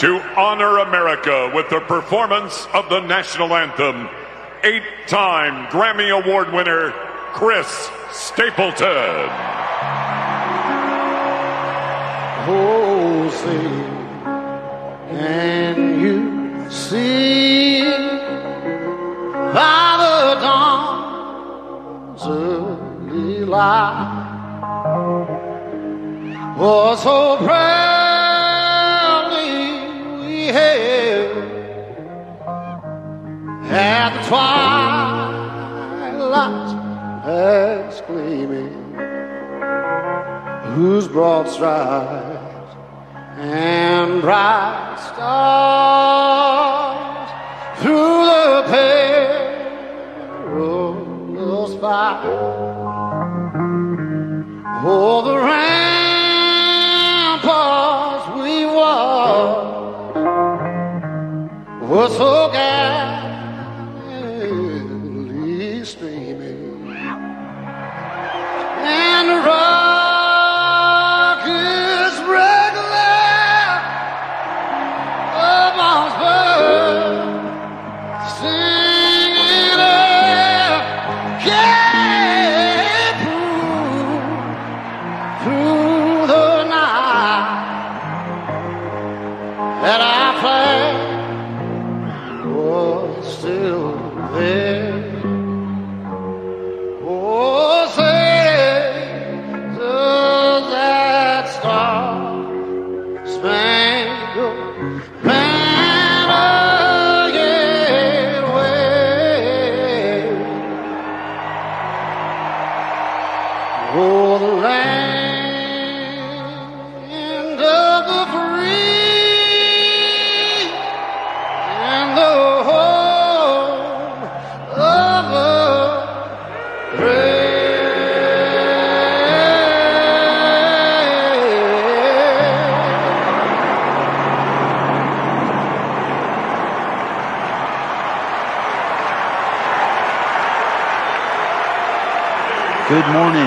to honor America with the performance of the national anthem, 8-time Grammy Award winner, Chris Stapleton. Oh, say, can you see by the dawn's early light, oh, so proudly we hailed at the twilight's last gleaming, whose broad stripes and bright stars through the perilous fight, oh, the ramparts we watched were so gallantly streaming, and the rockets regular amongst birds singing out, yeah, through the night that our flag was still there. Oh, say, does that star-spangled banner yet wave? Oh, the land of the free and the home of the brave. Good morning.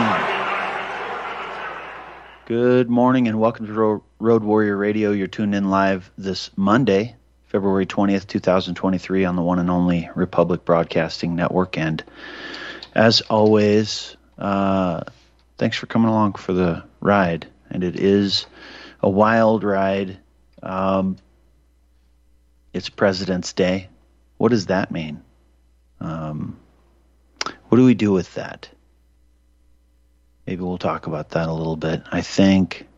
Good morning and welcome to Road Warrior Radio. You're tuned in live this Monday, February 20th, 2023 on the one and only Republic Broadcasting Network. And as always, thanks for coming along for the ride. And it is a wild ride. It's President's Day. What does that mean? What do we do with that? Maybe we'll talk about that a little bit. I think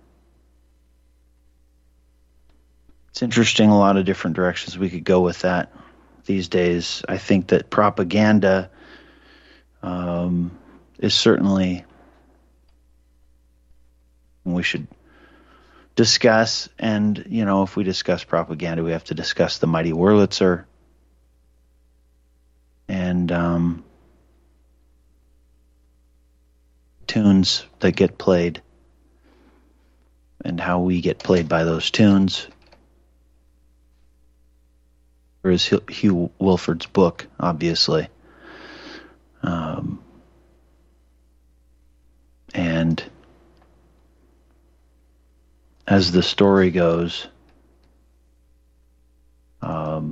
it's interesting, a lot of different directions we could go with that these days. I think that propaganda is certainly we should discuss. And, you know, if we discuss propaganda, we have to discuss the mighty Wurlitzer. And tunes that get played and how we get played by those tunes. There is Hugh Wilford's book, obviously. And as the story goes, the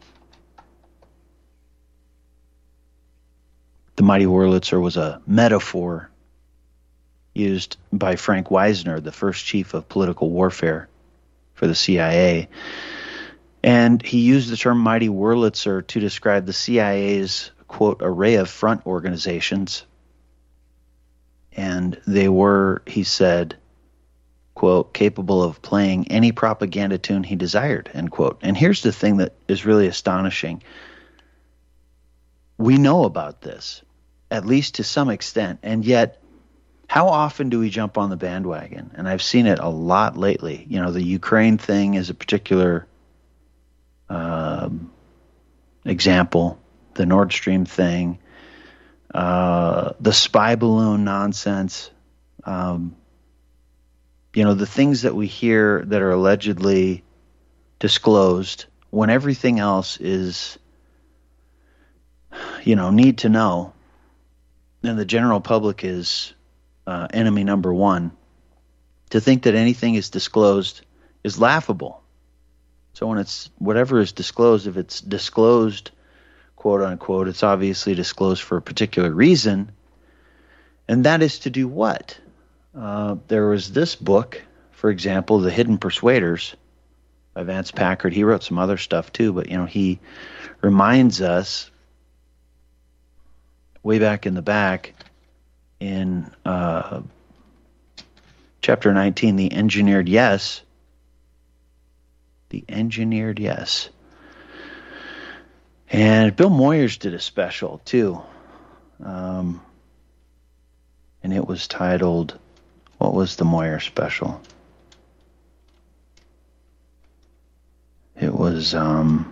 mighty Wurlitzer was a metaphor used by Frank Wisner, the first chief of political warfare for the CIA. And he used the term mighty Wurlitzer to describe the CIA's, quote, array of front organizations. And they were, he said, quote, capable of playing any propaganda tune he desired, end quote. And here's the thing that is really astonishing. We know about this, at least to some extent, and yet how often do we jump on the bandwagon? And I've seen it a lot lately. You know, the Ukraine thing is a particular example. The Nord Stream thing, the spy balloon nonsense. You know, the things that we hear that are allegedly disclosed when everything else is, you know, need to know. And the general public is enemy number one. To think that anything is disclosed is laughable. So when it's whatever is disclosed, if it's disclosed, quote unquote, it's obviously disclosed for a particular reason. And that is to do what? There was this book, for example, The Hidden Persuaders by Vance Packard. He wrote some other stuff too, but he reminds us way back in the back in chapter 19, The Engineered Yes. The Engineered Yes. And Bill Moyers did a special too. And it was titled, what was the Moyer special? It was The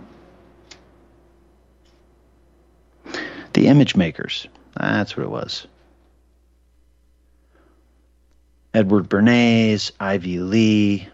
Image Makers. That's what it was. Edward Bernays, Ivy Lee.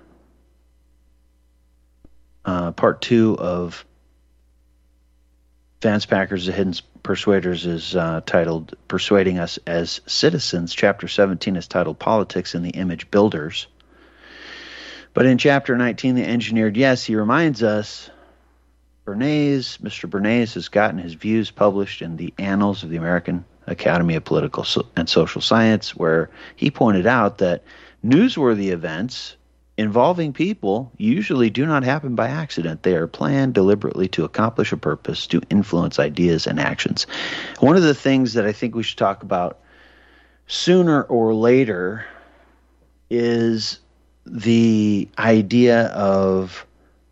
Part 2 of Vance Packard's The Hidden Persuaders is titled Persuading Us as Citizens. Chapter 17 is titled Politics and the Image Builders. But in Chapter 19, The Engineered Yes, he reminds us Mr. Bernays has gotten his views published in the Annals of the American Academy of Political and Social Science, where he pointed out that newsworthy events involving people usually do not happen by accident. They are planned deliberately to accomplish a purpose, to influence ideas and actions. One of the things that I think we should talk about sooner or later is the idea of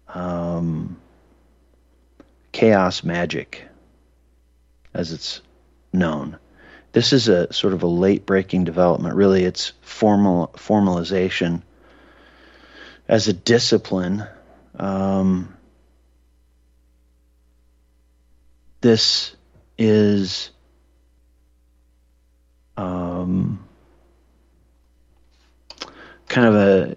chaos magic, as it's known. This is a sort of a late-breaking development. Really, it's formalization as a discipline. This is kind of a,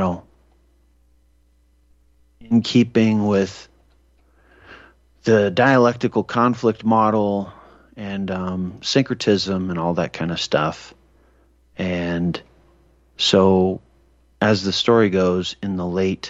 in keeping with the dialectical conflict model and syncretism and all that kind of stuff. And so as the story goes, in the late,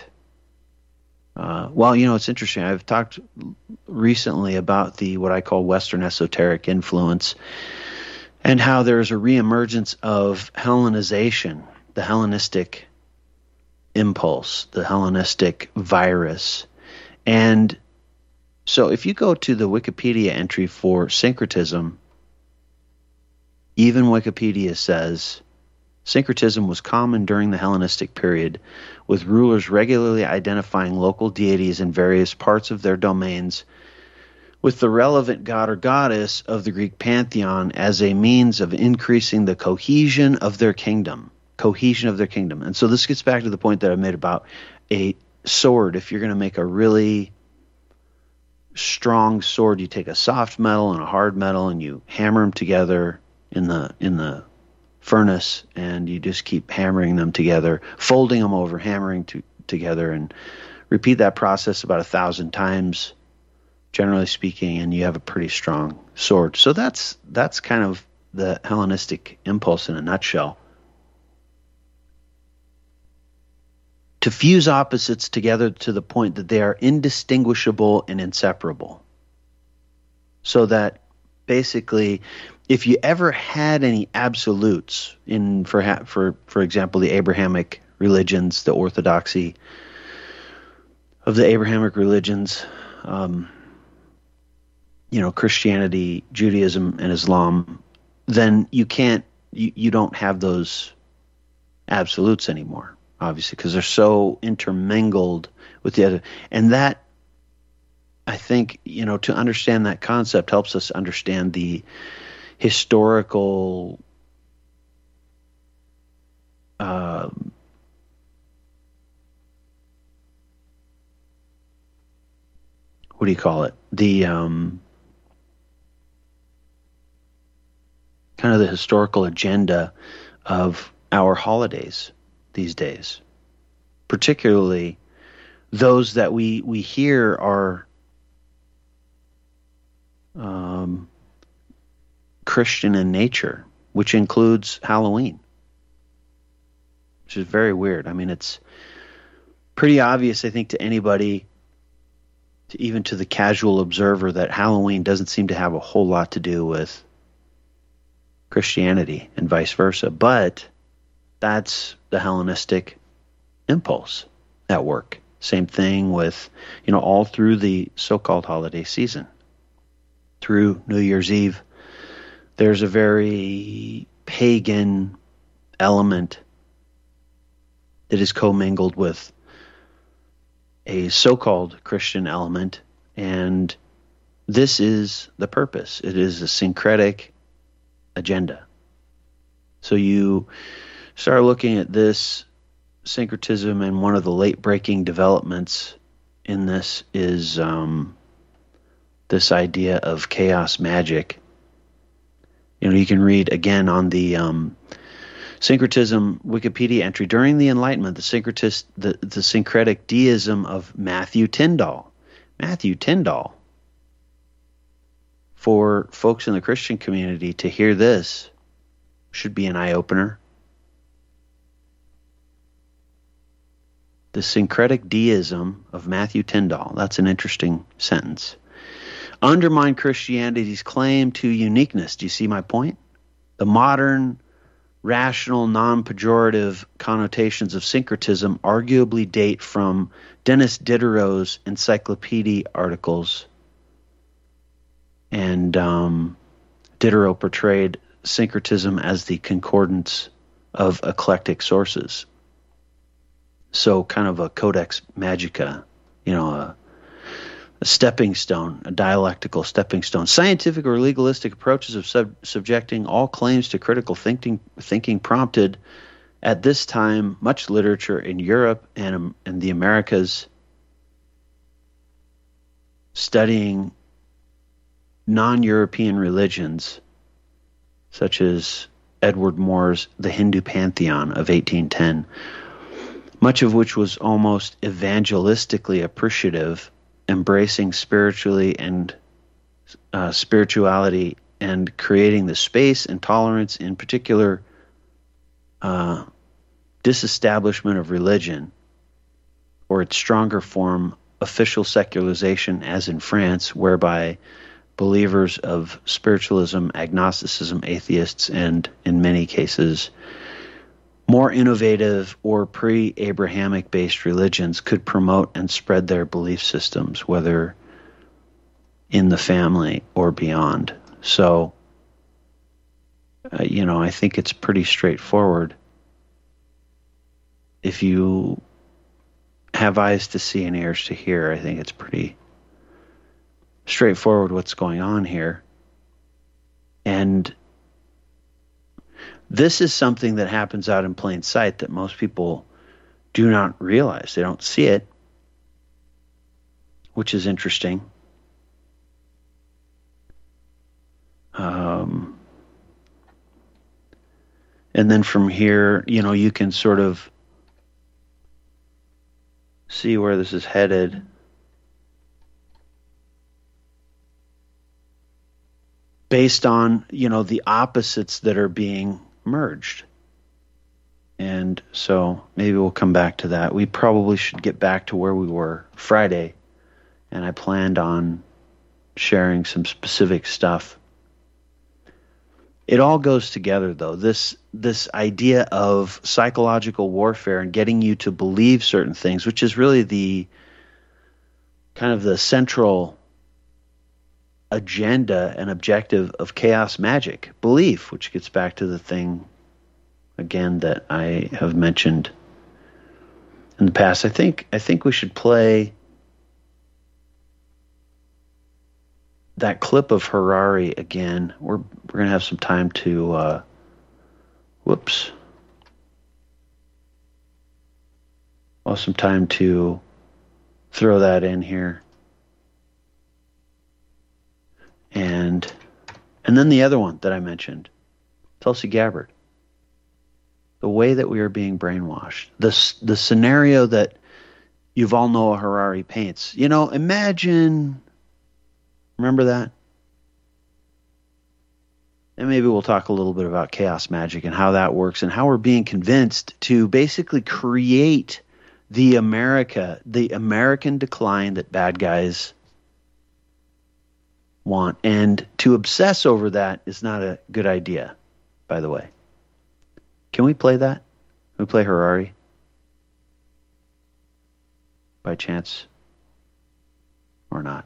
it's interesting. I've talked recently about what I call Western esoteric influence, and how there's a reemergence of Hellenization, the Hellenistic impulse, the Hellenistic virus. And so if you go to the Wikipedia entry for syncretism, even Wikipedia says, syncretism was common during the Hellenistic period, with rulers regularly identifying local deities in various parts of their domains with the relevant god or goddess of the Greek pantheon as a means of increasing the cohesion of their kingdom. And so this gets back to the point that I made about a sword. If you're going to make a really strong sword, you take a soft metal and a hard metal and you hammer them together in the furnace, and you just keep hammering them together, folding them over, hammering together, and repeat that process about 1,000 times, generally speaking, and you have a pretty strong sword. So that's kind of the Hellenistic impulse in a nutshell. To fuse opposites together to the point that they are indistinguishable and inseparable. So that basically, if you ever had any absolutes in, for example, the Abrahamic religions, the orthodoxy of the Abrahamic religions, Christianity, Judaism, and Islam, then you don't have those absolutes anymore, obviously, because they're so intermingled with the other. And that, I think, to understand that concept helps us understand the historical what do you call it? The kind of the historical agenda of our holidays these days, particularly those that we hear are Christian in nature, which includes Halloween, which is very weird. I mean, it's pretty obvious, I think, to anybody even to the casual observer, that Halloween doesn't seem to have a whole lot to do with Christianity and vice versa. But that's the Hellenistic impulse at work. Same thing with, all through the so-called holiday season. Through New Year's Eve, there's a very pagan element that is commingled with a so-called Christian element, and this is the purpose. It is a syncretic agenda. So you start looking at this syncretism, and one of the late-breaking developments in this is this idea of chaos magic. You can read again on the syncretism Wikipedia entry. During the Enlightenment, the syncretic deism of Matthew Tyndall. Matthew Tyndall. For folks in the Christian community to hear this should be an eye-opener. The syncretic deism of Matthew Tyndall. That's an interesting sentence. Undermine Christianity's claim to uniqueness. Do you see my point? The modern, rational, non-pejorative connotations of syncretism arguably date from Dennis Diderot's encyclopedia articles. And Diderot portrayed syncretism as the concordance of eclectic sources. So kind of a codex magica, a stepping stone, a dialectical stepping stone. Scientific or legalistic approaches of subjecting all claims to critical thinking prompted at this time much literature in Europe and the Americas studying non-European religions, such as Edward Moore's The Hindu Pantheon of 1810, much of which was almost evangelistically appreciative, embracing spirituality and creating the space and tolerance, in particular disestablishment of religion, or its stronger form, official secularization, as in France, whereby believers of spiritualism, agnosticism, atheists, and in many cases more innovative or pre-Abrahamic based religions could promote and spread their belief systems, whether in the family or beyond. So, I think it's pretty straightforward. If you have eyes to see and ears to hear, I think it's pretty straightforward what's going on here. And this is something that happens out in plain sight that most people do not realize. They don't see it, which is interesting. And then from here, you can sort of see where this is headed. Based on, the opposites that are being merged. And so maybe we'll come back to that. We probably should get back to where we were Friday, and I planned on sharing some specific stuff. It all goes together, though. This idea of psychological warfare and getting you to believe certain things, which is really the kind of the central agenda and objective of chaos magic, belief, which gets back to the thing again that I have mentioned in the past. I think we should play that clip of Harari again. We're going to have some time to we'll have some time to throw that in here. And then the other one that I mentioned, Tulsi Gabbard. The way that we are being brainwashed. The scenario that Yuval Noah Harari paints. Imagine, remember that? And maybe we'll talk a little bit about chaos magic and how that works and how we're being convinced to basically create the American decline that bad guys want. And to obsess over that is not a good idea, by the way. Can we play that? Can we play Harari? By chance? Or not?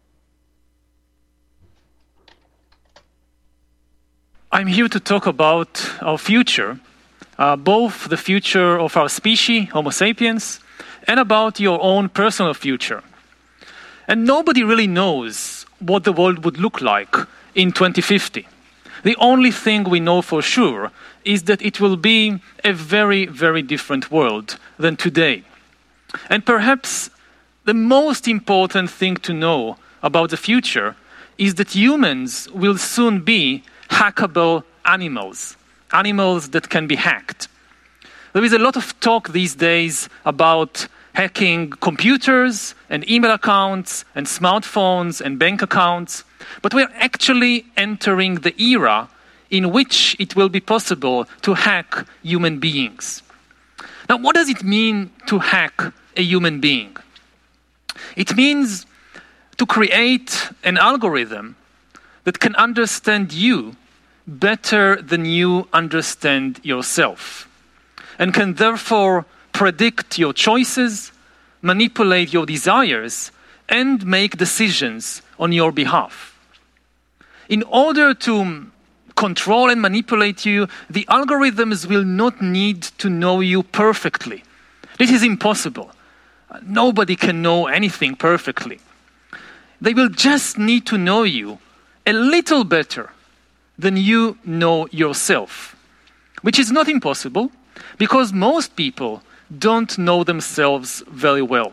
I'm here to talk about our future, both the future of our species, Homo sapiens, and about your own personal future. And nobody really knows what the world would look like in 2050. The only thing we know for sure is that it will be a very, very different world than today. And perhaps the most important thing to know about the future is that humans will soon be hackable animals that can be hacked. There is a lot of talk these days about hacking computers and email accounts and smartphones and bank accounts, but we're actually entering the era in which it will be possible to hack human beings. Now, what does it mean to hack a human being? It means to create an algorithm that can understand you better than you understand yourself, and can therefore predict your choices, manipulate your desires, and make decisions on your behalf. In order to control and manipulate you, the algorithms will not need to know you perfectly. This is impossible. Nobody can know anything perfectly. They will just need to know you a little better than you know yourself, which is not impossible because most people don't know themselves very well.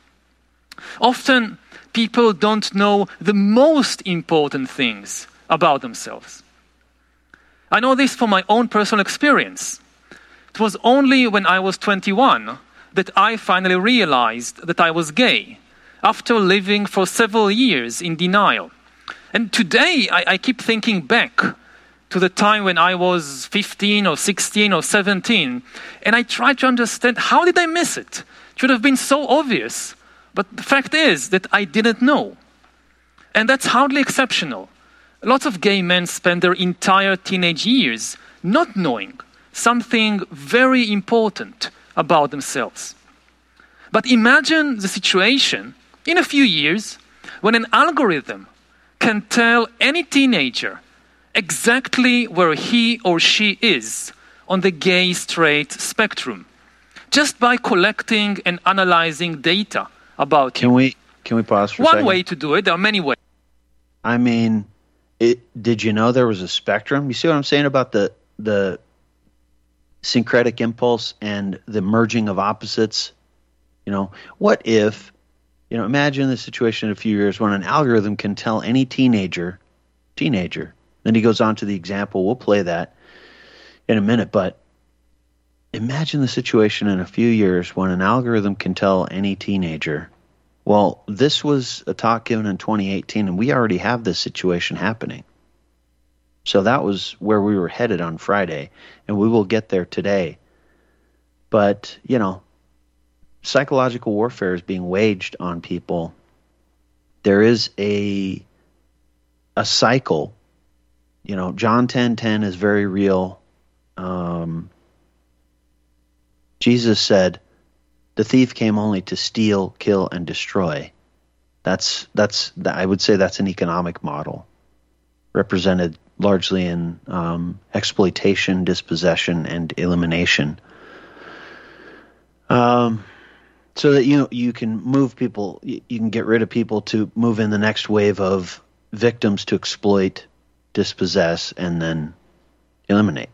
Often, people don't know the most important things about themselves. I know this from my own personal experience. It was only when I was 21 that I finally realized that I was gay, after living for several years in denial. And today, I keep thinking back to the time when I was 15 or 16 or 17, and I try to understand, how did I miss it? It should have been so obvious. But the fact is that I didn't know. And that's hardly exceptional. Lots of gay men spend their entire teenage years not knowing something very important about themselves. But imagine the situation in a few years when an algorithm can tell any teenager exactly where he or she is on the gay-straight spectrum, just by collecting and analyzing data about Can we pause for a second? One way to do it. There are many ways. I mean, did you know there was a spectrum? You see what I'm saying about the syncretic impulse and the merging of opposites? You know, what if, imagine the situation in a few years when an algorithm can tell any teenager, then he goes on to the example, we'll play that in a minute, but imagine the situation in a few years when an algorithm can tell any teenager, well, this was a talk given in 2018, and we already have this situation happening. So that was where we were headed on Friday, and we will get there today. But, psychological warfare is being waged on people. There is a cycle. John 10:10 is very real. Jesus said, "The thief came only to steal, kill, and destroy." That's I would say that's an economic model represented largely in exploitation, dispossession, and elimination. So that you can move people, you can get rid of people to move in the next wave of victims to exploit, dispossess, and then eliminate.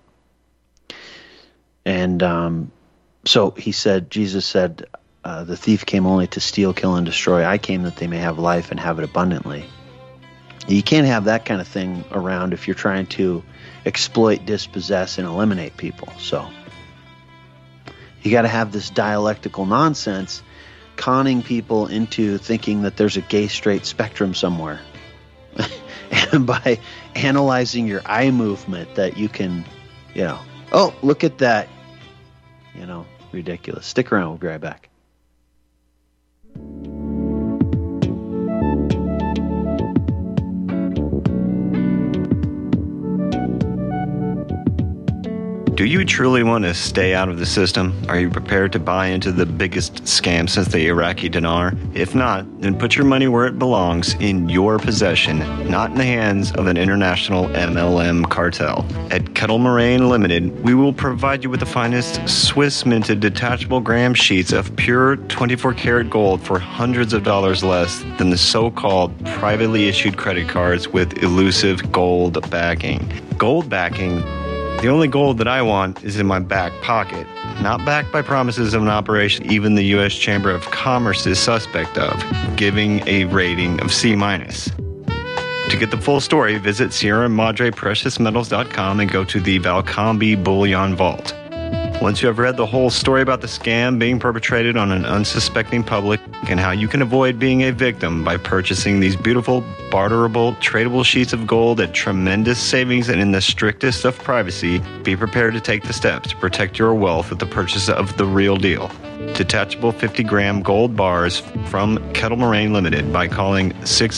And so Jesus said, the thief came only to steal, kill, and destroy. I came that they may have life and have it abundantly. You can't have that kind of thing around if you're trying to exploit, dispossess, and eliminate people. So you got to have this dialectical nonsense conning people into thinking that there's a gay-straight spectrum somewhere. And by analyzing your eye movement that you can, oh, look at that. Ridiculous. Stick around. We'll be right back. Do you truly want to stay out of the system? Are you prepared to buy into the biggest scam since the Iraqi dinar? If not, then put your money where it belongs, in your possession, not in the hands of an international MLM cartel. At Kettle Moraine Limited, we will provide you with the finest Swiss-minted detachable gram sheets of pure 24-karat gold for hundreds of dollars less than the so-called privately issued credit cards with elusive gold backing. Gold backing? The only gold that I want is in my back pocket, not backed by promises of an operation even the U.S. Chamber of Commerce is suspect of, giving a rating of C-. To get the full story, visit Sierra Madre PreciousMetals.com and go to the Valcambi Bullion Vault. Once you have read the whole story about the scam being perpetrated on an unsuspecting public and how you can avoid being a victim by purchasing these beautiful, barterable, tradable sheets of gold at tremendous savings and in the strictest of privacy, be prepared to take the steps to protect your wealth with the purchase of the real deal. Detachable 50-gram gold bars from Kettle Moraine Limited by calling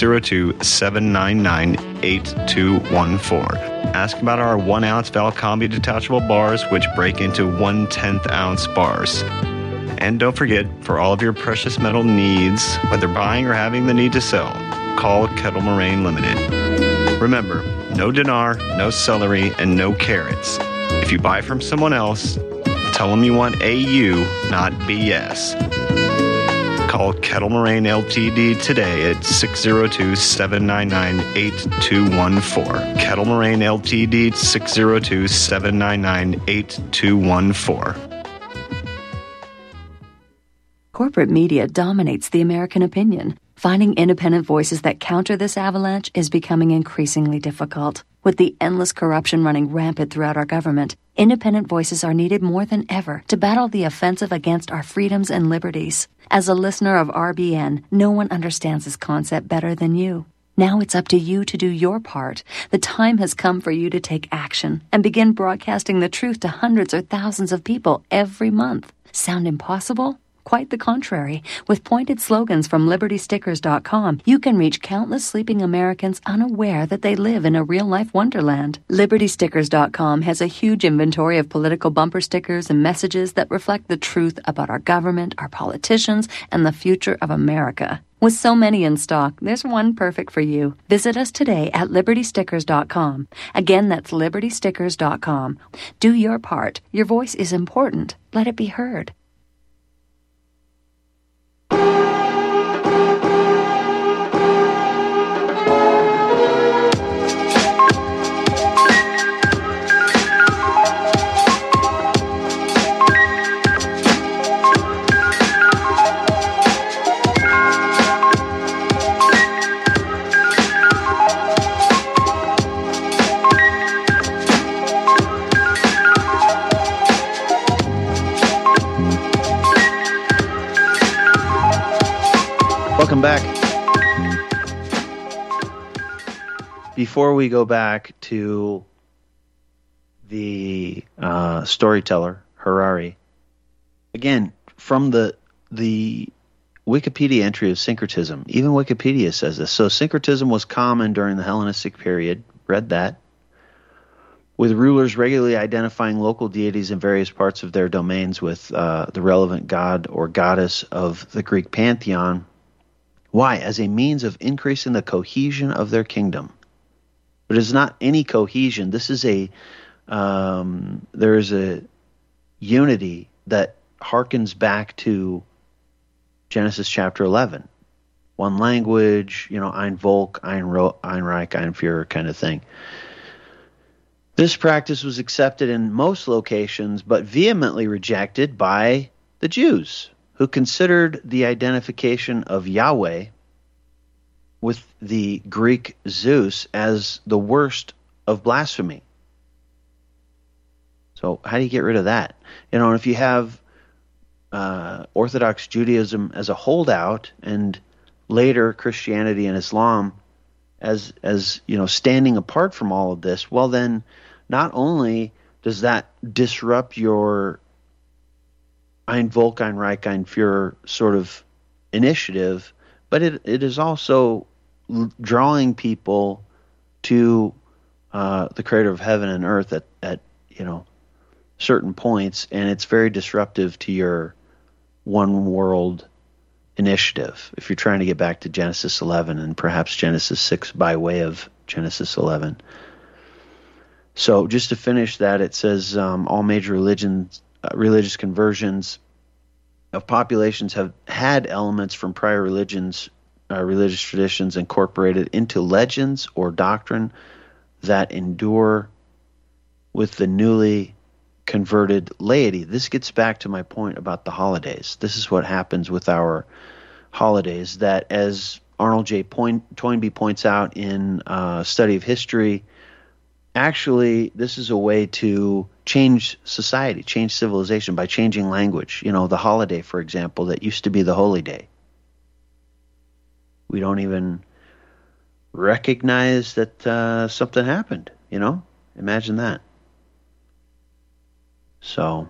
602-799-8214. Ask about our 1-ounce Valcambi detachable bars, which break into 1/10-ounce bars. And don't forget, for all of your precious metal needs, whether buying or having the need to sell, call Kettle Moraine Limited. Remember, no dinar, no celery, and no carrots. If you buy from someone else, tell them you want AU, not BS. Call Kettle Moraine Ltd. today at 602-799-8214. Kettle Moraine Ltd. 602-799-8214. Corporate media dominates the American opinion. Finding independent voices that counter this avalanche is becoming increasingly difficult. With the endless corruption running rampant throughout our government, independent voices are needed more than ever to battle the offensive against our freedoms and liberties. As a listener of RBN, no one understands this concept better than you. Now it's up to you to do your part. The time has come for you to take action and begin broadcasting the truth to hundreds or thousands of people every month. Sound impossible? Quite the contrary. With pointed slogans from LibertyStickers.com, you can reach countless sleeping Americans unaware that they live in a real-life wonderland. LibertyStickers.com has a huge inventory of political bumper stickers and messages that reflect the truth about our government, our politicians, and the future of America. With so many in stock, there's one perfect for you. Visit us today at LibertyStickers.com. Again, that's LibertyStickers.com. Do your part. Your voice is important. Let it be heard. Welcome back. Before we go back to the storyteller, Harari, again, from the Wikipedia entry of syncretism, even Wikipedia says this. So syncretism was common during the Hellenistic period, read that, with rulers regularly identifying local deities in various parts of their domains with the relevant god or goddess of the Greek pantheon. Why? As a means of increasing the cohesion of their kingdom. But it's not any cohesion. This is there is a unity that harkens back to Genesis chapter 11. One language, Ein Volk, Ein Reich, Ein Führer kind of thing. This practice was accepted in most locations, but vehemently rejected by the Jews, who considered the identification of Yahweh with the Greek Zeus as the worst of blasphemy. So how do you get rid of that? If you have Orthodox Judaism as a holdout and later Christianity and Islam as standing apart from all of this, well then not only does that disrupt your Ein Volk, Ein Reich, Ein Führer sort of initiative, but it is also drawing people to the Creator of heaven and earth at certain points, and it's very disruptive to your one world initiative if you're trying to get back to Genesis 11 and perhaps Genesis 6 by way of Genesis 11. So just to finish that, it says all major religious conversions of populations have had elements from prior religions, religious traditions incorporated into legends or doctrine that endure with the newly converted laity. This gets back to my point about the holidays. This is what happens with our holidays, that as Arnold J. Toynbee points out in Study of History, actually this is a way to change society, change civilization by changing language. The holiday, for example, that used to be the holy day. We don't even recognize that something happened, Imagine that. So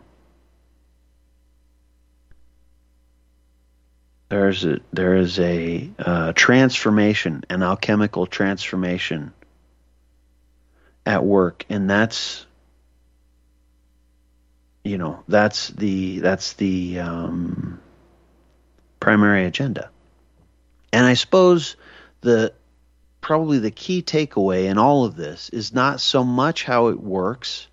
there is a transformation, an alchemical transformation at work, and that's the primary agenda. And I suppose probably the key takeaway in all of this is not so much how it works.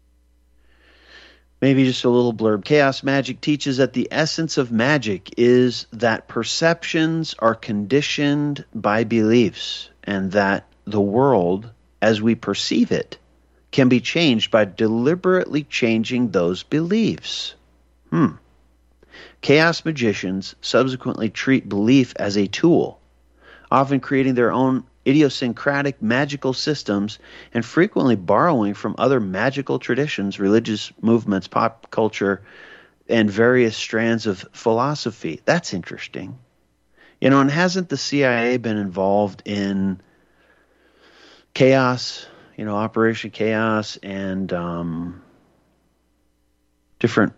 Maybe just a little blurb. Chaos Magic teaches that the essence of magic is that perceptions are conditioned by beliefs, and that the world, as we perceive it, can be changed by deliberately changing those beliefs. Chaos magicians subsequently treat belief as a tool, often creating their own idiosyncratic magical systems and frequently borrowing from other magical traditions, religious movements, pop culture, and various strands of philosophy. That's interesting. And hasn't the CIA been involved in chaos, Operation Chaos, and different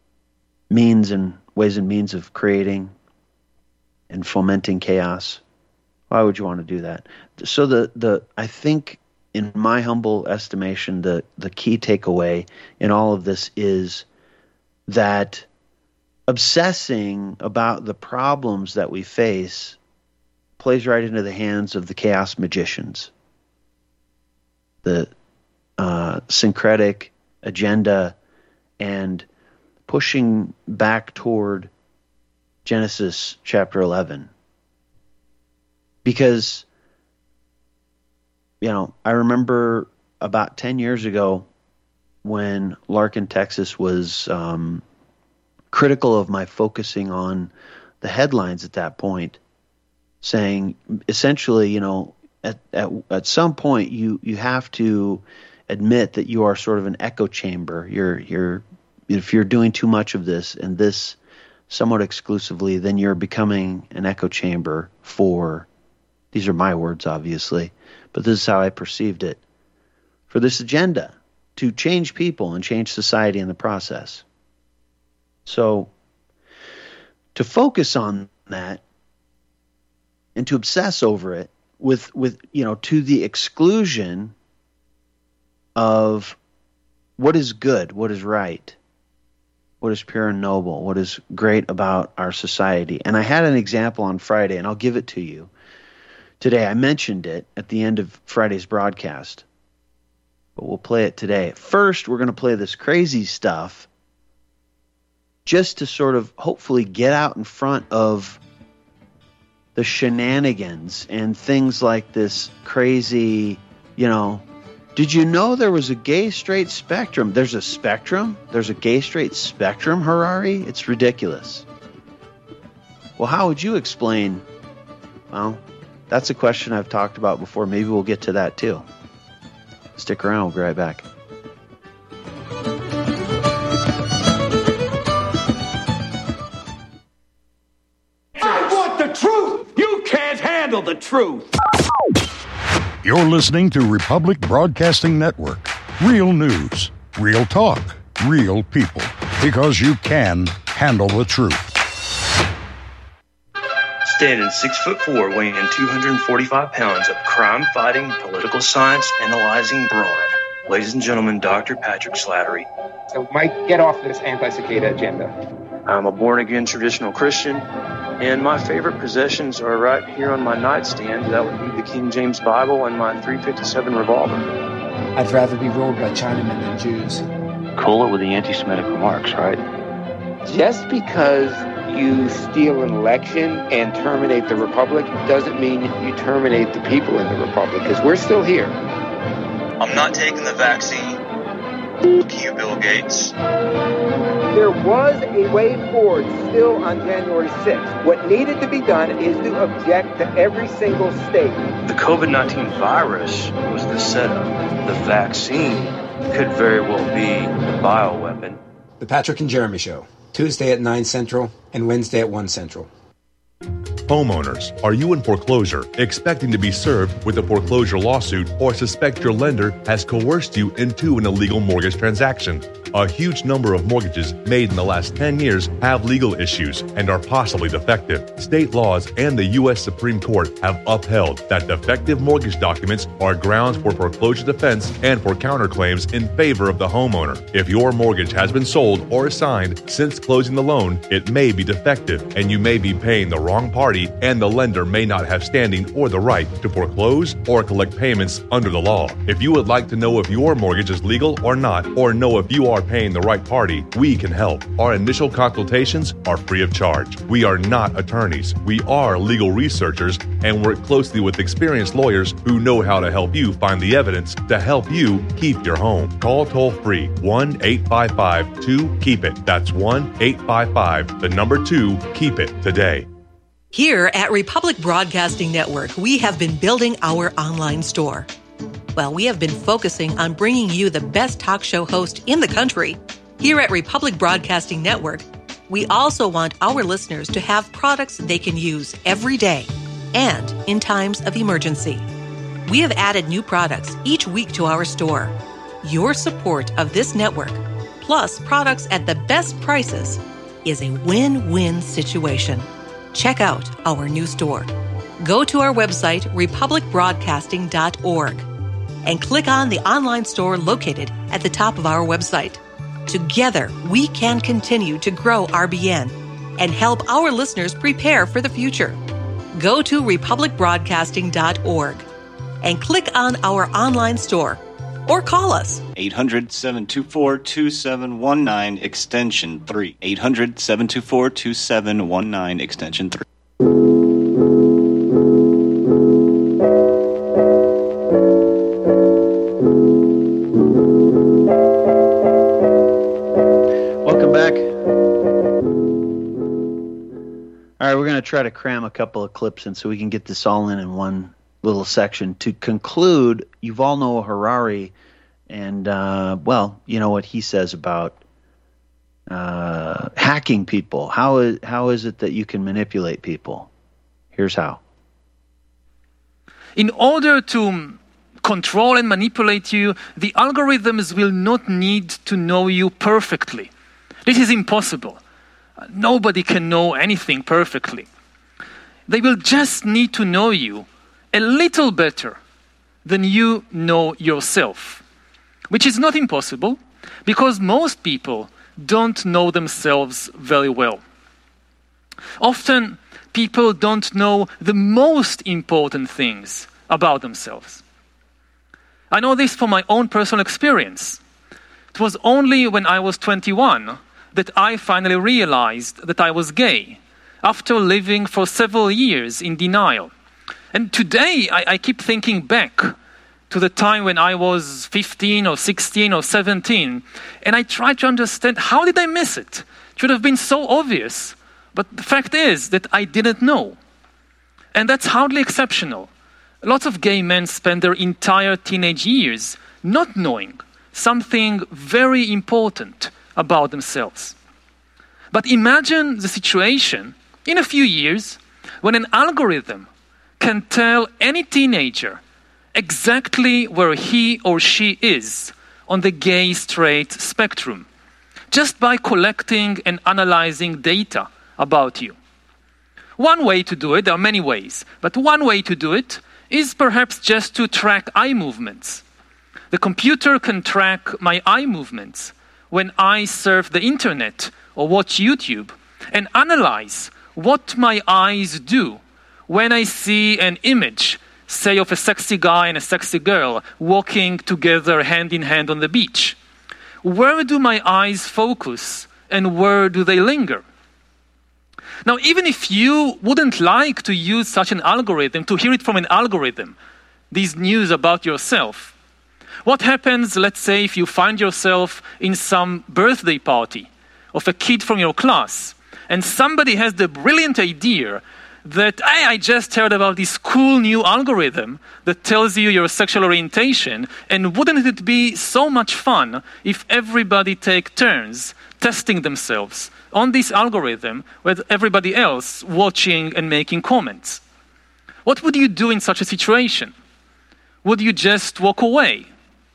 ways and means of creating and fomenting chaos? Why would you want to do that? So I think, in my humble estimation, the key takeaway in all of this is that obsessing about the problems that we face plays right into the hands of the chaos magicians. The syncretic agenda and pushing back toward Genesis chapter 11. Because, I remember about 10 years ago when Larkin, Texas was critical of my focusing on the headlines at that point, saying essentially, at some point you have to admit that you are sort of an echo chamber. If you're doing too much of this and this somewhat exclusively, then you're becoming an echo chamber for, these are my words obviously, but this is how I perceived it, for this agenda to change people and change society in the process. So to focus on that and to obsess over it with to the exclusion of what is good, what is right, what is pure and noble, what is great about our society. And I had an example on Friday, and I'll give it to you today. I mentioned it at the end of Friday's broadcast, but we'll play it today. First, we're going to play this crazy stuff just to sort of hopefully get out in front of the shenanigans and things like this crazy, did you know there was a gay-straight spectrum? There's a spectrum? There's a gay-straight spectrum, Harari? It's ridiculous. Well, how would you explain? Well, that's a question I've talked about before. Maybe we'll get to that too. Stick around. We'll be right back. I want the truth! You can't handle the truth! You're listening to Republic Broadcasting Network. Real news, real talk, real people. Because you can handle the truth. Standing 6'4", weighing in 245 pounds of crime-fighting, political science-analyzing brawn. Ladies and gentlemen, Dr. Patrick Slattery. So, Mike, get off this anti-cicada agenda. I'm a born-again traditional Christian, and my favorite possessions are right here on my nightstand. That would be the King James Bible and my .357 revolver. I'd rather be ruled by Chinamen than Jews. Cool it with the anti-Semitic remarks, right? Just because you steal an election and terminate the republic doesn't mean you terminate the people in the republic, because we're still here. I'm not taking the vaccine. Fuck you, Bill Gates. There was a way forward still on January 6th. What needed to be done is to object to every single state. The COVID-19 virus was the setup. The vaccine could very well be the bioweapon. The Patrick and Jeremy Show, Tuesday at 9 Central and Wednesday at 1 Central. Homeowners, are you in foreclosure, expecting to be served with a foreclosure lawsuit, or suspect your lender has coerced you into an illegal mortgage transaction? A huge number of mortgages made in the last 10 years have legal issues and are possibly defective. State laws and the U.S. Supreme Court have upheld that defective mortgage documents are grounds for foreclosure defense and for counterclaims in favor of the homeowner. If your mortgage has been sold or assigned since closing the loan, it may be defective and you may be paying the wrong party, and the lender may not have standing or the right to foreclose or collect payments under the law. If you would like to know if your mortgage is legal or not, or know if you are paying the right party, we can help. Our initial consultations are free of charge. We are not attorneys. We are legal researchers and work closely with experienced lawyers who know how to help you find the evidence to help you keep your home. Call toll-free 1-855-2-KEEP-IT. That's 1-855-2-KEEP-IT today. Here at Republic Broadcasting Network, we have been building our online store. Well, we have been focusing on bringing you the best talk show host in the country. Here at Republic Broadcasting Network, we also want our listeners to have products they can use every day and in times of emergency. We have added new products each week to our store. Your support of this network, plus products at the best prices, is a win-win situation. Check out our new store. Go to our website, republicbroadcasting.org, and click on the online store located at the top of our website. Together, we can continue to grow RBN and help our listeners prepare for the future. Go to republicbroadcasting.org and click on our online store or call us. 800-724-2719, extension 3. 800-724-2719, extension 3. Welcome back. All right, we're going to try to cram a couple of clips in so we can get this all in one little section. To conclude, Yuval Noah Harari, and well, you know what he says about hacking people. How is it that you can manipulate people? Here's how. In order to control and manipulate you, the algorithms will not need to know you perfectly. This is impossible. Nobody can know anything perfectly. They will just need to know you a little better than you know yourself, which is not impossible because most people don't know themselves very well. Often, people don't know the most important things about themselves. I know this from my own personal experience. It was only when I was 21 that I finally realized that I was gay, after living for several years in denial. And today, I keep thinking back to the time when I was 15 or 16 or 17, and I try to understand, how did I miss it? It should have been so obvious. But the fact is that I didn't know. And that's hardly exceptional. Lots of gay men spend their entire teenage years not knowing something very important about themselves. But imagine the situation in a few years when an algorithm can tell any teenager exactly where he or she is on the gay-straight spectrum, just by collecting and analyzing data about you. One way to do it, there are many ways, but one way to do it is perhaps just to track eye movements. The computer can track my eye movements when I surf the internet or watch YouTube and analyze what my eyes do when I see an image, say, of a sexy guy and a sexy girl walking together hand in hand on the beach. Where do my eyes focus and where do they linger? Now, even if you wouldn't like to use such an algorithm, to hear it from an algorithm, these news about yourself, what happens, let's say, if you find yourself in some birthday party of a kid from your class and somebody has the brilliant idea that, hey, I just heard about this cool new algorithm that tells you your sexual orientation, and wouldn't it be so much fun if everybody take turns testing themselves on this algorithm with everybody else watching and making comments? What would you do in such a situation? Would you just walk away?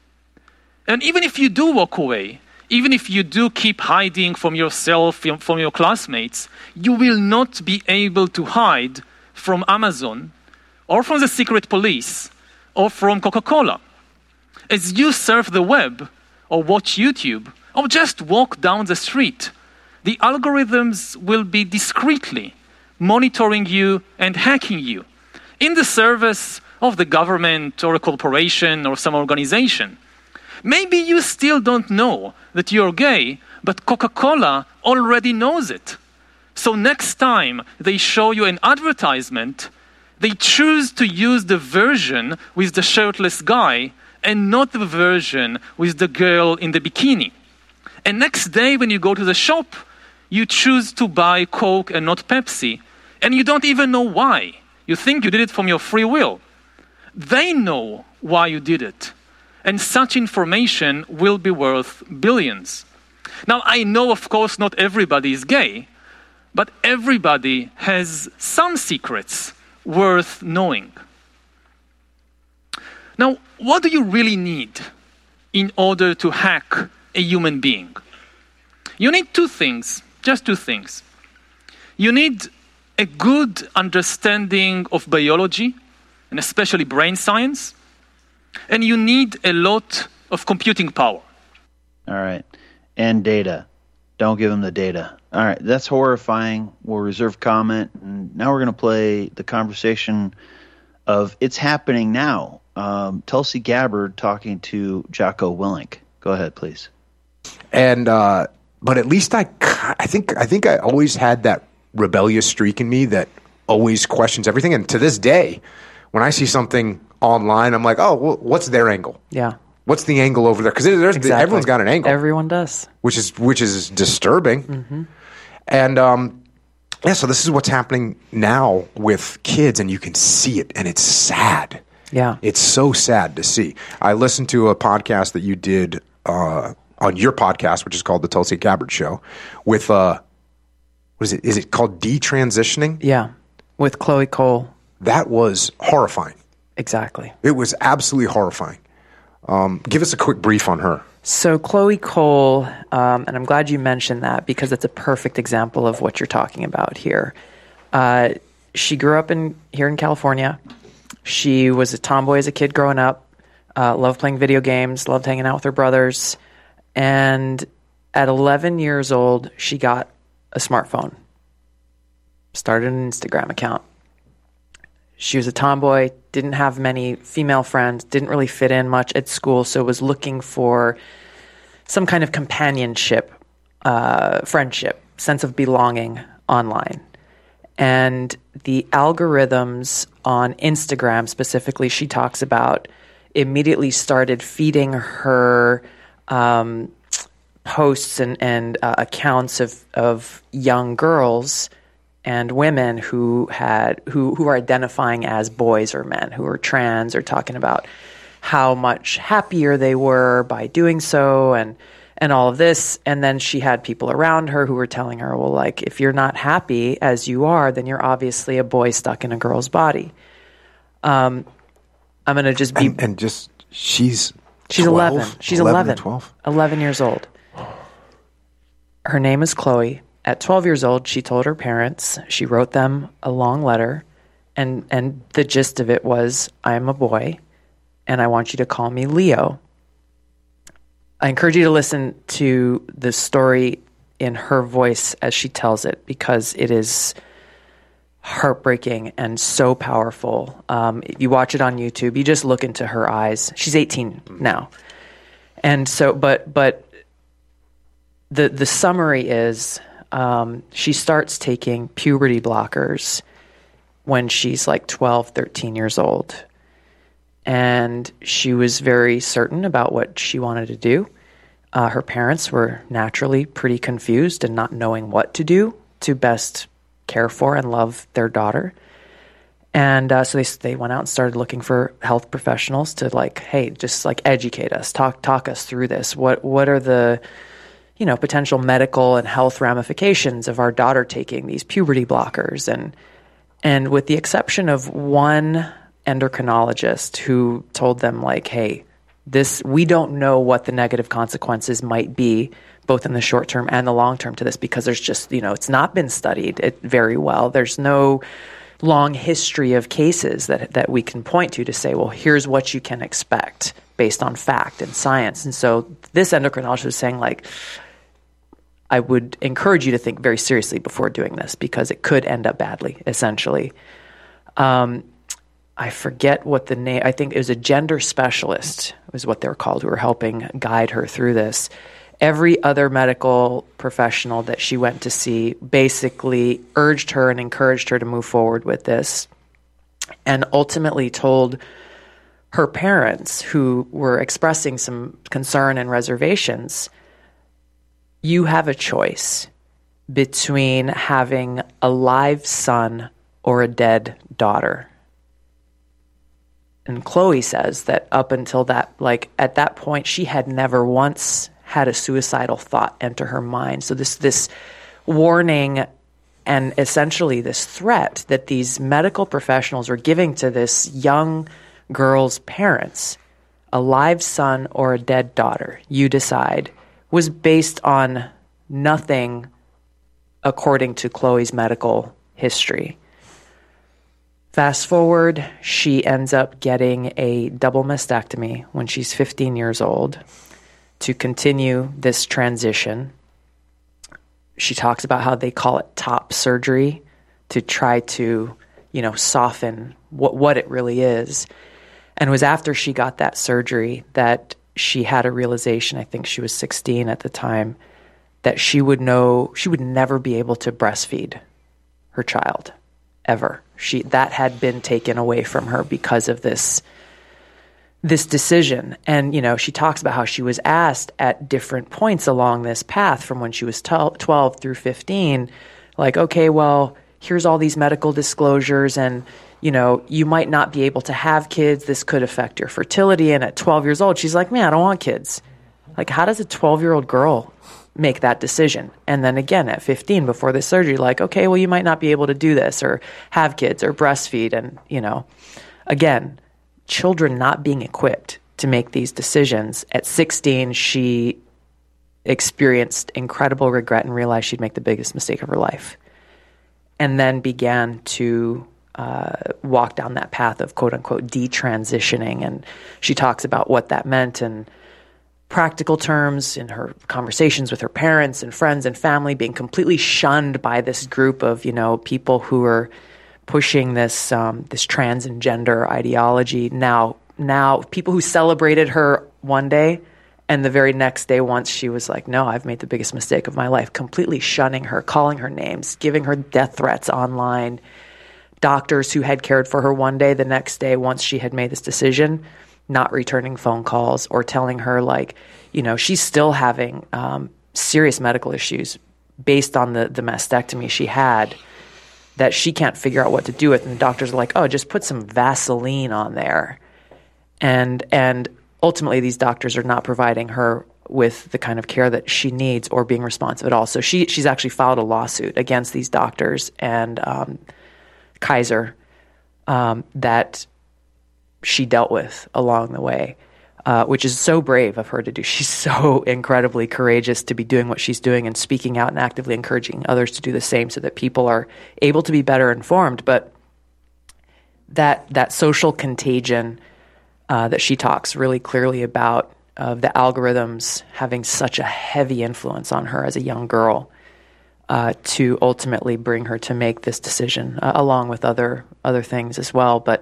And even if you do walk away, even if you do keep hiding from yourself, from your classmates, you will not be able to hide from Amazon or from the secret police or from Coca-Cola. As you surf the web or watch YouTube or just walk down the street, the algorithms will be discreetly monitoring you and hacking you in the service of the government or a corporation or some organization. Maybe you still don't know that you're gay, but Coca-Cola already knows it. So next time they show you an advertisement, they choose to use the version with the shirtless guy and not the version with the girl in the bikini. And next day when you go to the shop, you choose to buy Coke and not Pepsi, and you don't even know why. You think you did it from your free will. They know why you did it. And such information will be worth billions. Now, I know, of course, not everybody is gay, but everybody has some secrets worth knowing. Now, what do you really need in order to hack a human being? You need two things, just two things. You need a good understanding of biology, and especially brain science, and you need a lot of computing power. All right. And data. Don't give them the data. All right. That's horrifying. We'll reserve comment. And now we're going to play the conversation of It's Happening Now. Tulsi Gabbard talking to Jocko Willink. Go ahead, please. And but at least I think I always had that rebellious streak in me that always questions everything. And to this day, when I see something online, I'm like, oh, well, what's their angle? Yeah. What's the angle over there? Because everyone's got an angle. Everyone does. Which is disturbing. Mm-hmm. And so this is what's happening now with kids, and you can see it, and it's sad. Yeah. It's so sad to see. I listened to a podcast that you did on your podcast, which is called The Tulsi Gabbard Show, with, what is it? Is it called Detransitioning? Yeah. With Chloe Cole. That was horrifying. Exactly. It was absolutely horrifying. Give us a quick brief on her. So Chloe Cole, and I'm glad you mentioned that because it's a perfect example of what you're talking about here. She grew up here in California. She was a tomboy as a kid growing up, loved playing video games, loved hanging out with her brothers. And at 11 years old, she got a smartphone, started an Instagram account. She was a tomboy, didn't have many female friends, didn't really fit in much at school, so was looking for some kind of companionship, friendship, sense of belonging online. And the algorithms on Instagram, specifically, she talks about, immediately started feeding her posts and accounts of young girls and women who are identifying as boys or men, who are trans, or talking about how much happier they were by doing so, and all of this. And then she had people around her who were telling her, well, like, if you're not happy as you are, then you're obviously a boy stuck in a girl's body. I'm going to just be... And just, she's 11. She's 11. 12? 11 years old. Her name is Chloe. At 12 years old, she told her parents, she wrote them a long letter, and the gist of it was, I'm a boy, and I want you to call me Leo, I encourage you to listen to the story in her voice as she tells it, because it is heartbreaking and so powerful. You watch it on YouTube, you just look into her eyes. She's 18 now. And so, but the summary is, she starts taking puberty blockers when she's like 12, 13 years old. And she was very certain about what she wanted to do. Her parents were naturally pretty confused and not knowing what to do to best care for and love their daughter. And so they went out and started looking for health professionals to like, hey, just like educate us, talk us through this. What are the, potential medical and health ramifications of our daughter taking these puberty blockers? And with the exception of one endocrinologist who told them like, hey, we don't know what the negative consequences might be, both in the short term and the long term to this, because there's just, it's not been studied very well. There's no long history of cases that we can point to say, well, here's what you can expect based on fact and science. And so this endocrinologist was saying like, I would encourage you to think very seriously before doing this, because it could end up badly, essentially. I forget what the name, I think it was a gender specialist was what they were called, who were helping guide her through this. Every other medical professional that she went to see basically urged her and encouraged her to move forward with this, and ultimately told her parents, who were expressing some concern and reservations, you have a choice between having a live son or a dead daughter. And Chloe says that up until that, like at that point, she had never once had a suicidal thought enter her mind. So this warning and essentially this threat that these medical professionals were giving to this young girl's parents, a live son or a dead daughter, you decide, was based on nothing according to Chloe's medical history. Fast forward, she ends up getting a double mastectomy when she's 15 years old to continue this transition. She talks about how they call it top surgery to try to, soften what it really is. And it was after she got that surgery that she had a realization, I think she was 16 at the time, that she would never be able to breastfeed her child, ever. That had been taken away from her because of this decision. And, she talks about how she was asked at different points along this path from when she was 12 through 15, like, okay, well, here's all these medical disclosures and, you might not be able to have kids. This could affect your fertility. And at 12 years old, she's like, man, I don't want kids. Like, how does a 12-year-old girl make that decision? And then again, at 15, before the surgery, like, okay, well, you might not be able to do this or have kids or breastfeed. And, again, children not being equipped to make these decisions. At 16, she experienced incredible regret and realized she'd make the biggest mistake of her life. And then began to walk down that path of quote-unquote detransitioning. And she talks about what that meant in practical terms in her conversations with her parents and friends and family, being completely shunned by this group of, people who are pushing this this trans and gender ideology. Now people who celebrated her one day and the very next day, once she was like, no, I've made the biggest mistake of my life, completely shunning her, calling her names, giving her death threats online. Doctors who had cared for her one day, the next day, once she had made this decision, not returning phone calls or telling her like, she's still having serious medical issues based on the mastectomy she had that she can't figure out what to do with. And the doctors are like, oh, just put some Vaseline on there. And ultimately these doctors are not providing her with the kind of care that she needs or being responsive at all. So she's actually filed a lawsuit against these doctors and Kaiser that she dealt with along the way, which is so brave of her to do. She's so incredibly courageous to be doing what she's doing and speaking out and actively encouraging others to do the same so that people are able to be better informed. But that social contagion that she talks really clearly about the algorithms having such a heavy influence on her as a young girl to ultimately bring her to make this decision, along with other things as well. But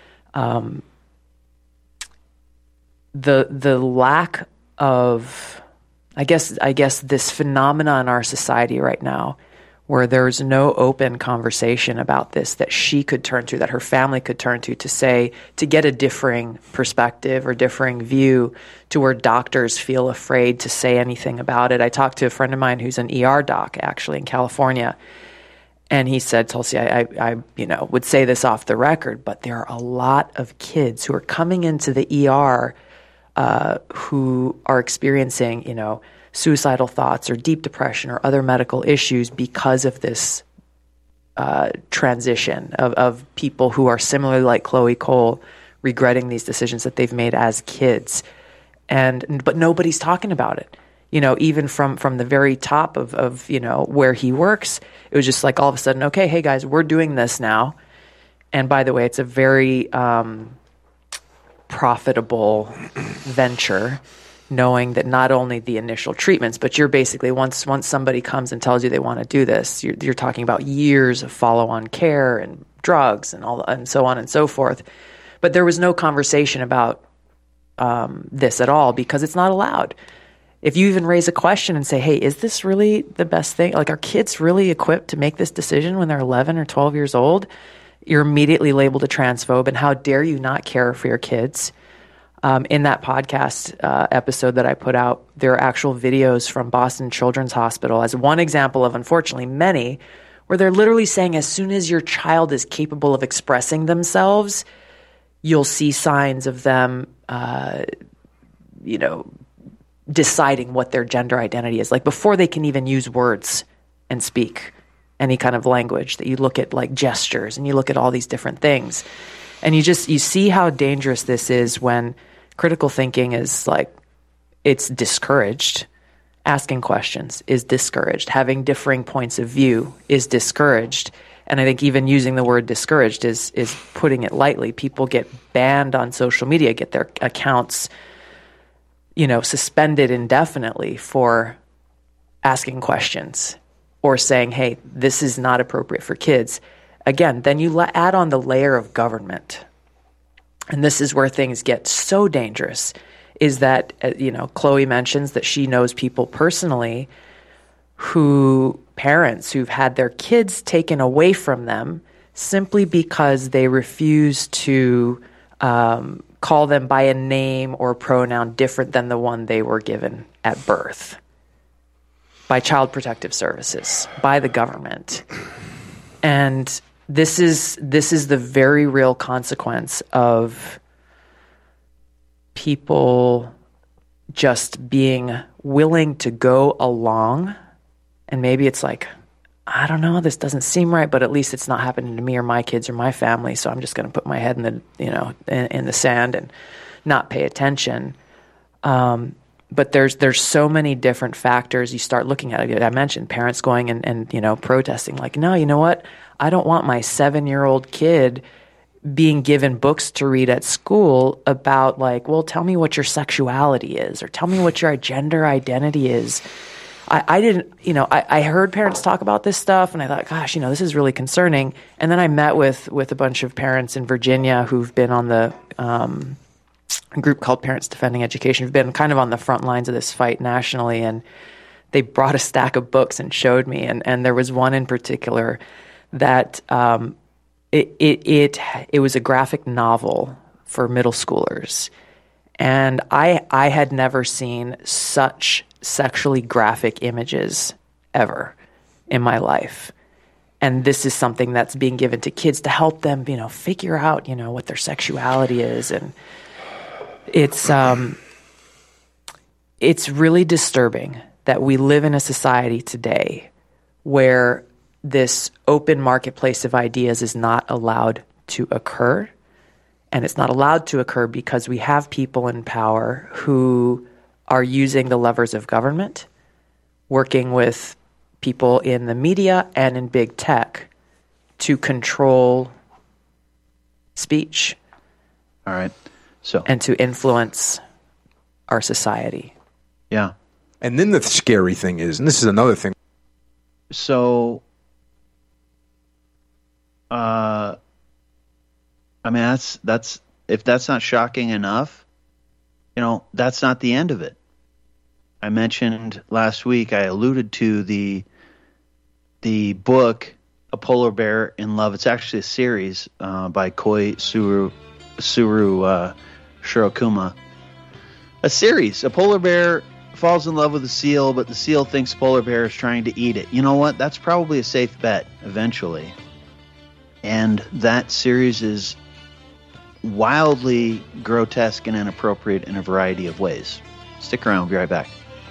the lack of, I guess this phenomena in our society right now, where there's no open conversation about this that she could turn to, that her family could turn to say, to get a differing perspective or differing view, to where doctors feel afraid to say anything about it. I talked to a friend of mine who's an ER doc, actually, in California, and he said, Tulsi, I would say this off the record, but there are a lot of kids who are coming into the ER who are experiencing, suicidal thoughts or deep depression or other medical issues because of this transition of people who are similarly like Chloe Cole, regretting these decisions that they've made as kids. But nobody's talking about it. Even from the very top of where he works, it was just like all of a sudden, okay, hey guys, we're doing this now. And by the way, it's a very profitable venture, knowing that not only the initial treatments, but you're basically, once somebody comes and tells you they want to do this, you're talking about years of follow-on care and drugs and so on and so forth. But there was no conversation about this at all, because it's not allowed. If you even raise a question and say, hey, is this really the best thing? Like, are kids really equipped to make this decision when they're 11 or 12 years old? You're immediately labeled a transphobe, and how dare you not care for your kids? In that podcast episode that I put out, there are actual videos from Boston Children's Hospital as one example of, unfortunately, many, where they're literally saying as soon as your child is capable of expressing themselves, you'll see signs of them, deciding what their gender identity is. Like, before they can even use words and speak any kind of language, that you look at like gestures and you look at all these different things. And you see how dangerous this is when critical thinking is it's discouraged. Asking questions is discouraged. Having differing points of view is discouraged. And I think even using the word discouraged is putting it lightly. People get banned on social media, get their accounts, suspended indefinitely for asking questions or saying, hey, this is not appropriate for kids. Again, then you add on the layer of government. And this is where things get so dangerous, is that, Chloe mentions that she knows people personally parents who've had their kids taken away from them simply because they refuse to call them by a name or pronoun different than the one they were given at birth, by Child Protective Services, by the government. And this is the very real consequence of people just being willing to go along. And maybe it's like, I don't know, this doesn't seem right, but at least it's not happening to me or my kids or my family, so I'm just going to put my head in the sand and not pay attention. But there's so many different factors you start looking at. I mentioned parents going and protesting, like, no, you know what? I don't want my 7-year-old kid being given books to read at school about, like, well, tell me what your sexuality is, or tell me what your gender identity is. I heard parents talk about this stuff, and I thought, gosh, this is really concerning. And then I met with a bunch of parents in Virginia who've been on the a group called Parents Defending Education, who've been kind of on the front lines of this fight nationally, and they brought a stack of books and showed me, and there was one in particular that it was a graphic novel for middle schoolers, and I had never seen such sexually graphic images ever in my life. And this is something that's being given to kids to help them, figure out, what their sexuality is. And it's really disturbing that we live in a society today where this open marketplace of ideas is not allowed to occur. And it's not allowed to occur because we have people in power who are using the levers of government, working with people in the media and in big tech to control speech. All right. So, and to influence our society. Yeah. And then the scary thing is, and this is another thing. So, I mean, that's if that's not shocking enough, that's not the end of it. I mentioned last week, I alluded to the book, A Polar Bear in Love. It's actually a series by Koi Suru Shirokuma. A series. A polar bear falls in love with a seal, but the seal thinks polar bear is trying to eat it. You know what? That's probably a safe bet eventually. And that series is wildly grotesque and inappropriate in a variety of ways. Stick around. We'll be right back.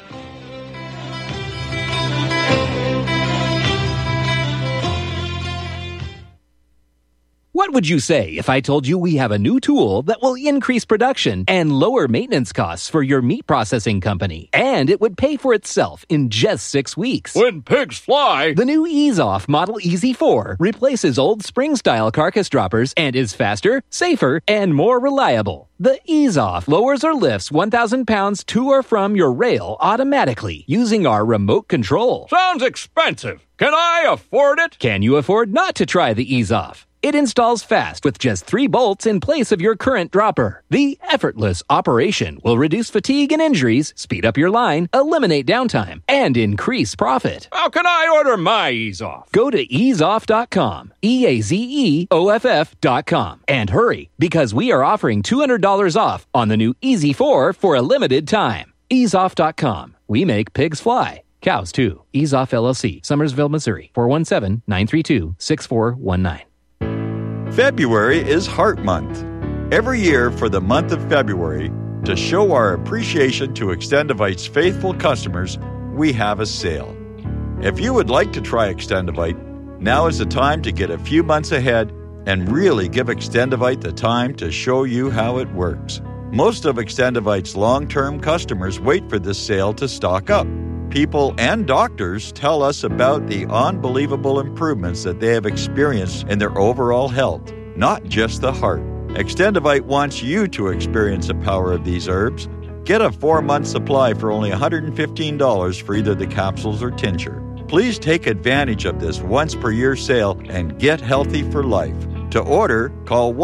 What would you say if I told you we have a new tool that will increase production and lower maintenance costs for your meat processing company? And it would pay for itself in just 6 weeks. When pigs fly! The new EaseOff Model EZ4 replaces old spring-style carcass droppers and is faster, safer, and more reliable. The EaseOff lowers or lifts 1,000 pounds to or from your rail automatically using our remote control. Sounds expensive. Can I afford it? Can you afford not to try the EaseOff? It installs fast with just 3 bolts in place of your current dropper. The effortless operation will reduce fatigue and injuries, speed up your line, eliminate downtime, and increase profit. How can I order my EaseOff? Go to easeoff.com, EAZEOFF.com, and hurry, because we are offering $200 off on the new EZ4 for a limited time. Easeoff.com. We make pigs fly. Cows, too. EaseOff LLC, Summersville, Missouri, 417-932-6419. February is Heart Month. Every year for the month of February, to show our appreciation to Extendivite's faithful customers, we have a sale. If you would like to try Extendivite, now is the time to get a few months ahead and really give Extendivite the time to show you how it works. Most of Extendivite's long-term customers wait for this sale to stock up. People and doctors tell us about the unbelievable improvements that they have experienced in their overall health, not just the heart. Extendivite wants you to experience the power of these herbs. Get a 4-month supply for only $115 for either the capsules or tincture. Please take advantage of this once-per-year sale and get healthy for life. To order, call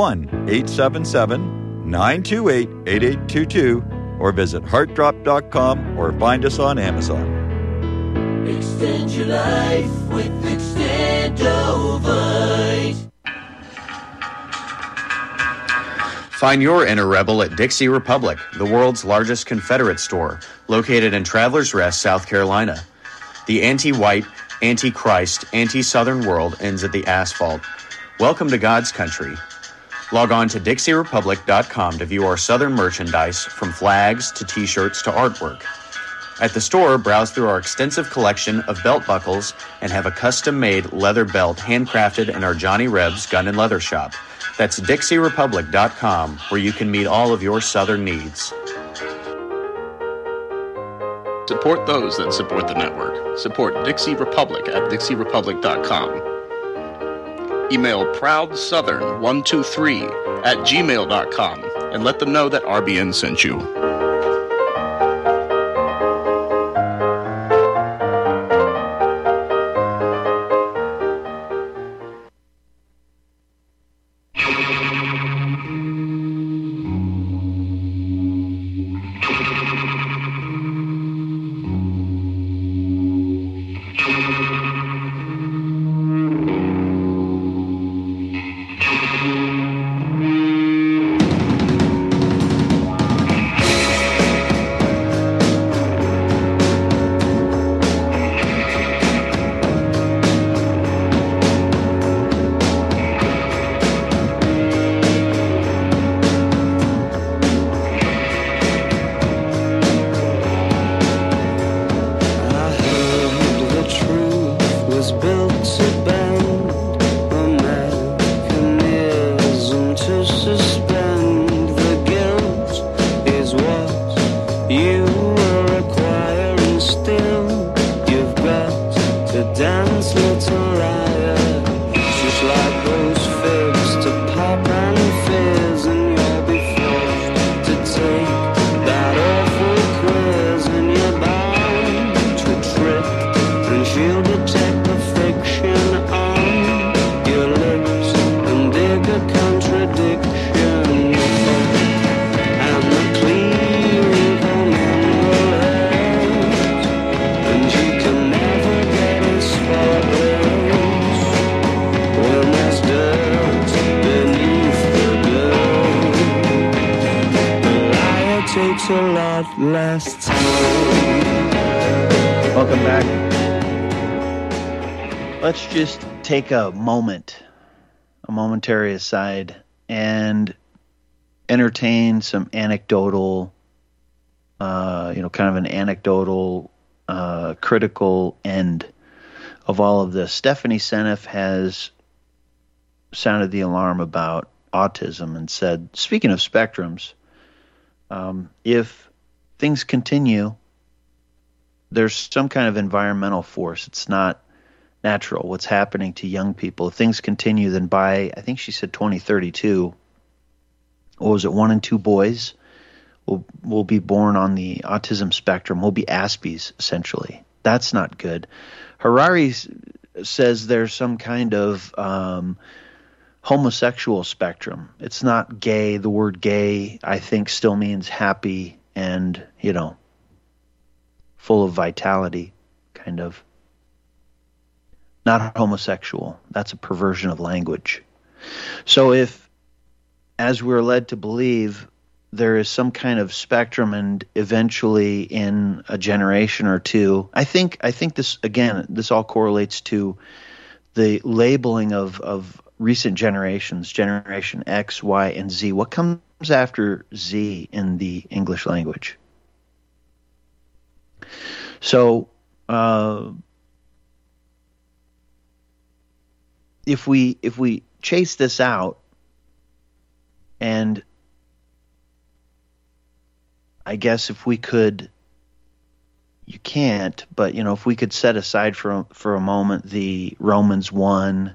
1-877-928-8822 or visit heartdrop.com or find us on Amazon. Extend your life with Extendovite. Find your inner rebel at Dixie Republic, the world's largest Confederate store, located in Travelers Rest, South Carolina. The anti-white, anti-Christ, anti-Southern world ends at the asphalt. Welcome to God's country. Log on to DixieRepublic.com to view our Southern merchandise, from flags to T-shirts to artwork. At the store, browse through our extensive collection of belt buckles and have a custom-made leather belt handcrafted in our Johnny Rebs Gun and Leather Shop. That's DixieRepublic.com, where you can meet all of your Southern needs. Support those that support the network. Support Dixie Republic at DixieRepublic.com. Email ProudSouthern123@gmail.com and let them know that RBN sent you. takes a lot less time. Welcome back. Let's just take a momentary aside, and entertain some anecdotal, kind of an anecdotal, critical end of all of this. Stephanie Seneff has sounded the alarm about autism and said, speaking of spectrums, if things continue, there's some kind of environmental force. It's not natural what's happening to young people. If things continue, then by, I think she said 2032, what was it, 1 in 2 boys will be born on the autism spectrum, will be Aspies, essentially. That's not good. Harari says there's some kind of homosexual spectrum. It's not gay. The word gay, I think, still means happy and, full of vitality, kind of. Not homosexual. That's a perversion of language. So if, as we're led to believe, there is some kind of spectrum, and eventually in a generation or two, I think this all correlates to the labeling of recent generations, Generation X, Y, and Z. What comes after Z in the English language? So, if we chase this out, and I guess if we could, you can't, but if we could set aside for a moment the Romans 1,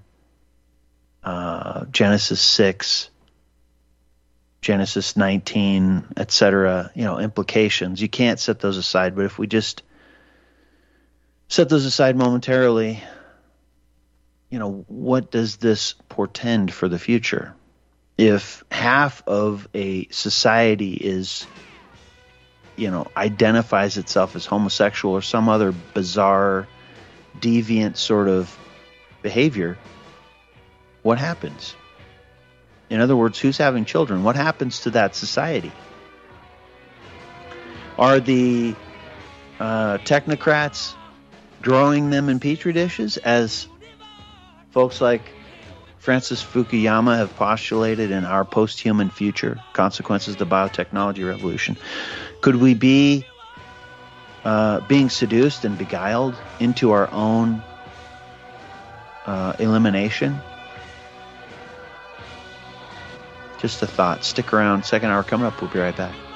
Genesis 6, Genesis 19, etc., implications. You can't set those aside, but if we just set those aside momentarily, what does this portend for the future? If half of a society is, identifies itself as homosexual or some other bizarre, deviant sort of behavior, what happens? In other words, who's having children? What happens to that society? Are the technocrats growing them in petri dishes, as folks like Francis Fukuyama have postulated in Our Post-Human Future, Consequences of the Biotechnology Revolution? Could we be being seduced and beguiled into our own elimination? Just a thought. Stick around. Second hour coming up. We'll be right back.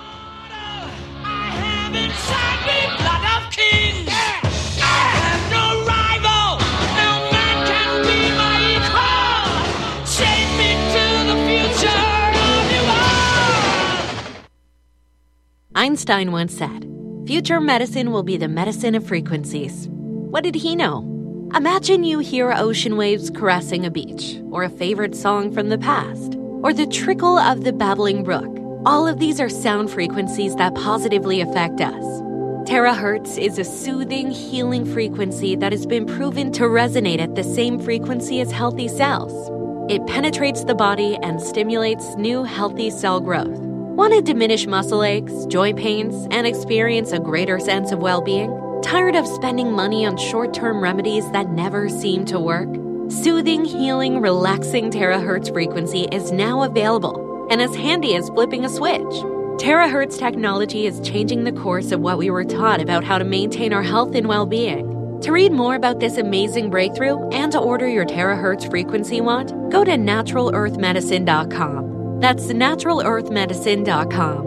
Einstein once said, "Future medicine will be the medicine of frequencies." What did he know? Imagine you hear ocean waves caressing a beach, or a favorite song from the past, or the trickle of the babbling brook. All of these are sound frequencies that positively affect us. Terahertz is a soothing, healing frequency that has been proven to resonate at the same frequency as healthy cells. It penetrates the body and stimulates new healthy cell growth. Want to diminish muscle aches, joint pains, and experience a greater sense of well-being? Tired of spending money on short-term remedies that never seem to work? Soothing, healing, relaxing terahertz frequency is now available and as handy as flipping a switch. Terahertz technology is changing the course of what we were taught about how to maintain our health and well-being. To read more about this amazing breakthrough and to order your terahertz frequency wand, go to NaturalEarthMedicine.com. That's NaturalEarthMedicine.com.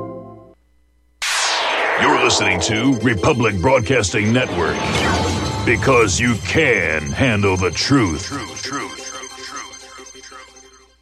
You're listening to Republic Broadcasting Network, because you can handle the truth.